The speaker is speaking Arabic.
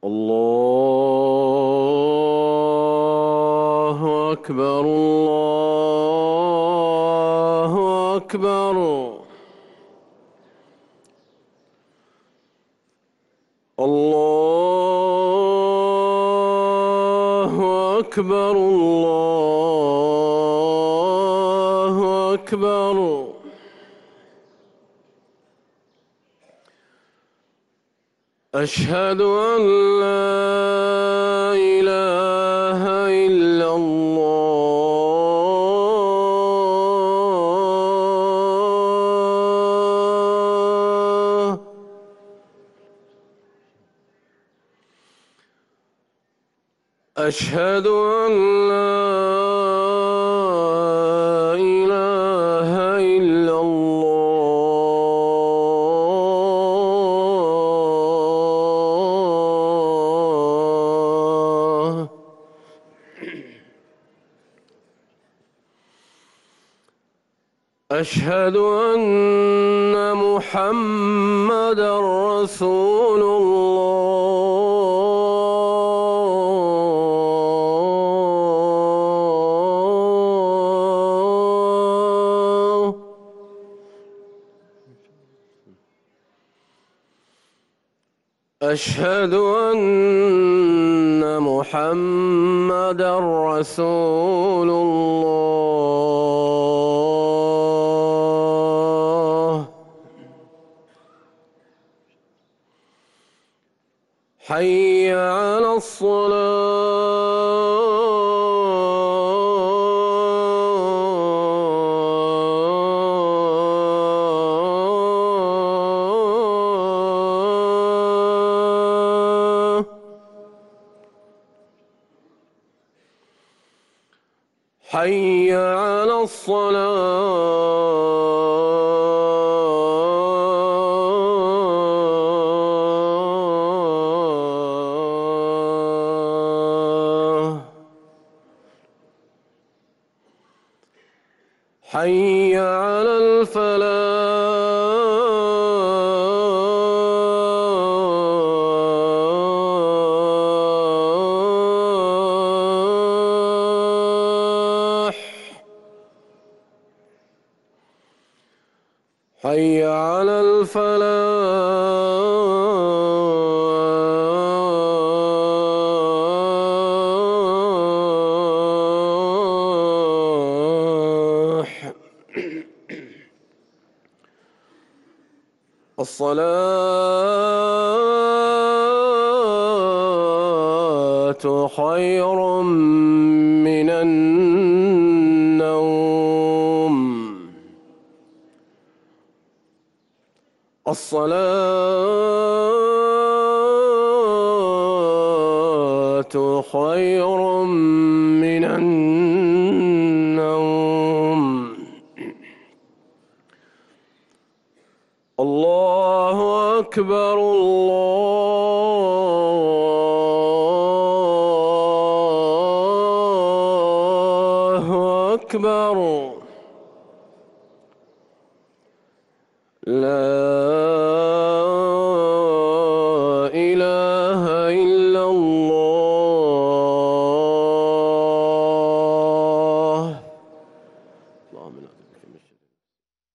الله أكبر الله أكبر. الله أكبر الله أكبر. أشهد أن لا إله إلا الله. أشهد أن لا إله إلا الله. أشهد أن محمدًا رسول الله. أشهد أن محمدًا رسول الله. حي على الصلاة. حي على الصلاة. حي على الفلاح. حي على الفلاح. الصلاة خير من النوم. الصلاة خير من النوم. الله أكبر الله أكبر. لا